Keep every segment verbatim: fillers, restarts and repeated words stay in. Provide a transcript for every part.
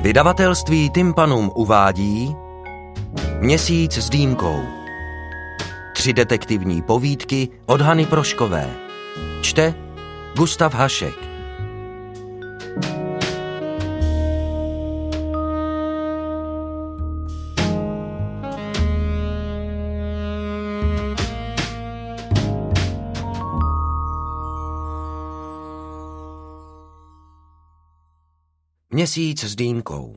Vydavatelství Tympanum uvádí Měsíc s dýmkou. Tři detektivní povídky od Hany Proškové. Čte Gustav Hašek. Měsíc s dýmkou.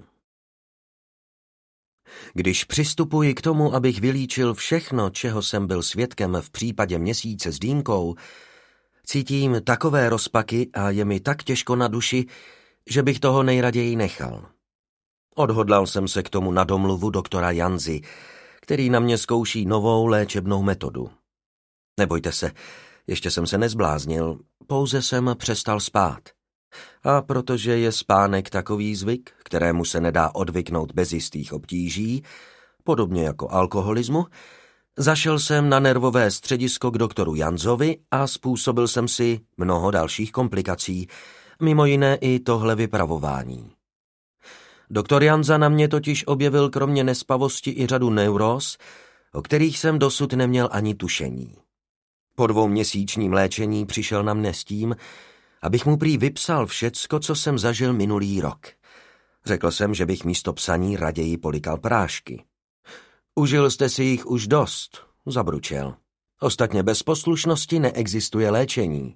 Když přistupuji k tomu, abych vylíčil všechno, čeho jsem byl svědkem v případě Měsíce s dýmkou, cítím takové rozpaky a je mi tak těžko na duši, že bych toho nejraději nechal. Odhodlal jsem se k tomu na domluvu doktora Janzy, který na mě zkouší novou léčebnou metodu. Nebojte se, ještě jsem se nezbláznil, pouze jsem přestal spát. A protože je spánek takový zvyk, kterému se nedá odvyknout bez jistých obtíží, podobně jako alkoholismu, zašel jsem na nervové středisko k doktoru Janzovi a způsobil jsem si mnoho dalších komplikací, mimo jiné i tohle vypravování. Doktor Janza na mě totiž objevil kromě nespavosti i řadu neuróz, o kterých jsem dosud neměl ani tušení. Po dvouměsíčním léčení přišel na mne s tím, abych mu prý vypsal všecko, co jsem zažil minulý rok. Řekl jsem, že bych místo psaní raději polikal prášky. Užil jste si jich už dost, zabručel. Ostatně bez poslušnosti neexistuje léčení.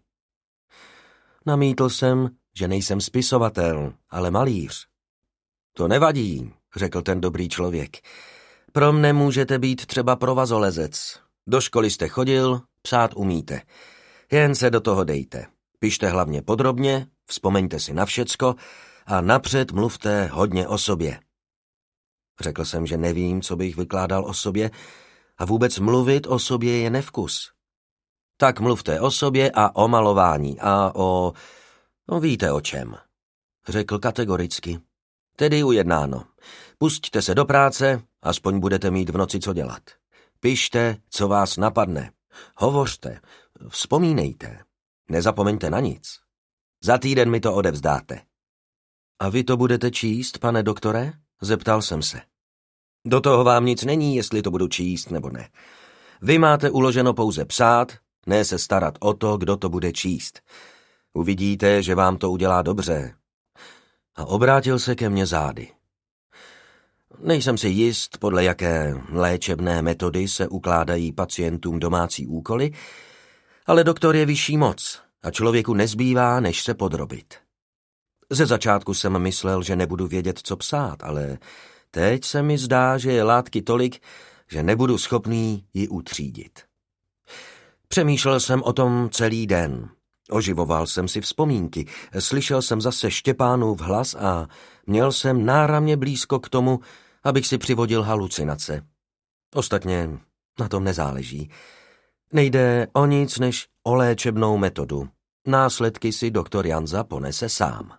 Namítl jsem, že nejsem spisovatel, ale malíř. To nevadí, řekl ten dobrý člověk. Pro mne můžete být třeba provazolezec. Do školy jste chodil, psát umíte. Jen se do toho dejte. Pište hlavně podrobně, vzpomeňte si na všecko a napřed mluvte hodně o sobě. Řekl jsem, že nevím, co bych vykládal o sobě a vůbec mluvit o sobě je nevkus. Tak mluvte o sobě a o malování a o... No víte o čem, řekl kategoricky. Tedy ujednáno. Pusťte se do práce, aspoň budete mít v noci co dělat. Pište, co vás napadne. Hovořte, vzpomínejte. Nezapomeňte na nic. Za týden mi to odevzdáte. A vy to budete číst, pane doktore? Zeptal jsem se. Do toho vám nic není, jestli to budu číst nebo ne. Vy máte uloženo pouze psát, ne se starat o to, kdo to bude číst. Uvidíte, že vám to udělá dobře. A obrátil se ke mně zády. Nejsem si jist, podle jaké léčebné metody se ukládají pacientům domácí úkoly, ale doktor je vyšší moc a člověku nezbývá, než se podrobit. Ze začátku jsem myslel, že nebudu vědět, co psát, ale teď se mi zdá, že je látky tolik, že nebudu schopný ji utřídit. Přemýšlel jsem o tom celý den. Oživoval jsem si vzpomínky, slyšel jsem zase Štěpánův hlas a měl jsem náramně blízko k tomu, abych si přivodil halucinace. Ostatně na tom nezáleží. Nejde o nic než o léčebnou metodu. Následky si doktor Janza ponese sám.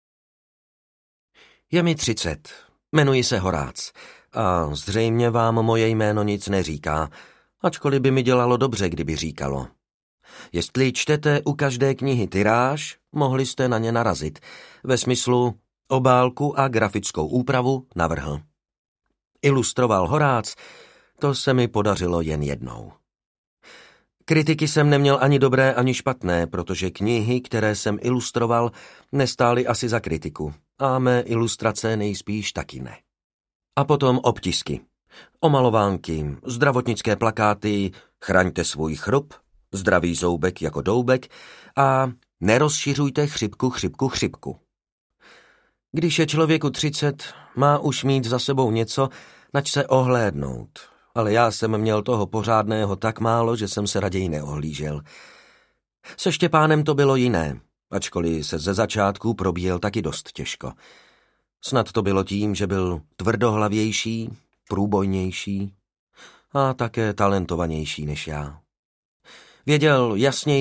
Je mi třicet, jmenuji se Horác a zřejmě vám moje jméno nic neříká, ačkoliv by mi dělalo dobře, kdyby říkalo. Jestli čtete u každé knihy tiráž, mohli jste na ně narazit. Ve smyslu obálku a grafickou úpravu navrhl. Ilustroval Horác, to se mi podařilo jen jednou. Kritiky jsem neměl ani dobré, ani špatné, protože knihy, které jsem ilustroval, nestály asi za kritiku. A mé ilustrace nejspíš taky ne. A potom obtisky. Omalovánky, zdravotnické plakáty, chraňte svůj chrup, zdravý zoubek jako doubek a nerozšiřujte chřipku, chřipku, chřipku. Když je člověku třicet, má už mít za sebou něco, nač se ohlédnout. Ale já jsem měl toho pořádného tak málo, že jsem se raději neohlížel. Se Štěpánem to bylo jiné, ačkoliv se ze začátku probíjel taky dost těžko. Snad to bylo tím, že byl tvrdohlavější, průbojnější a také talentovanější než já. Věděl jasněji